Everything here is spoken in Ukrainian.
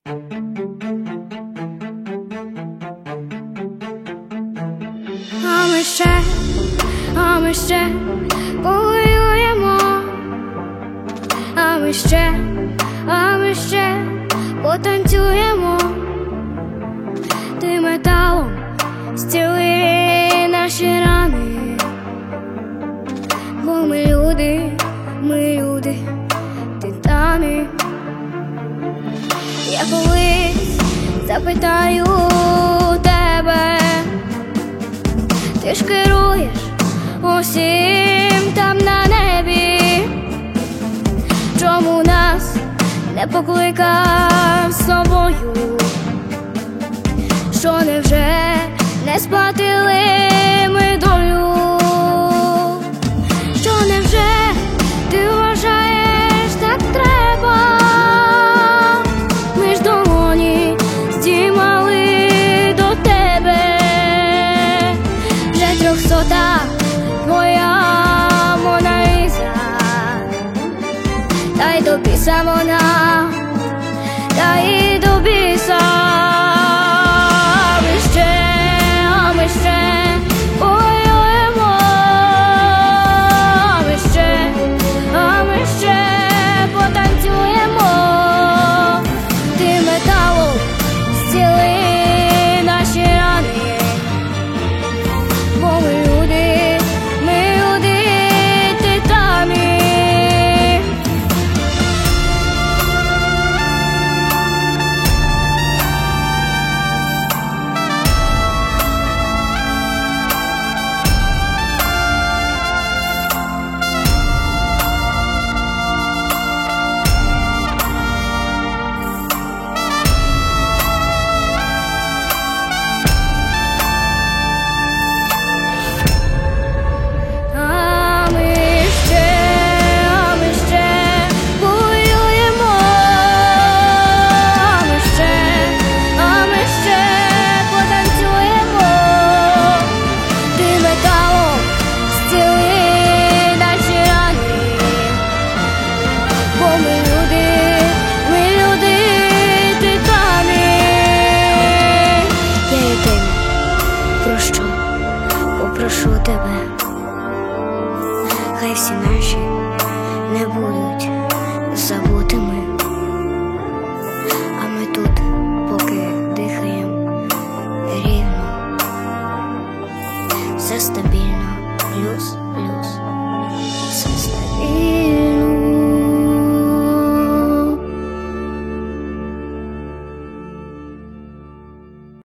А ми ще повоюємо, а ми ще потанцюємо. Ти металом зціли наші рани, бо ми люди, титани. Я колись запитаю тебе, ти ж керуєш усім там на небі, чому нас не покликав з собою? Що невже не спати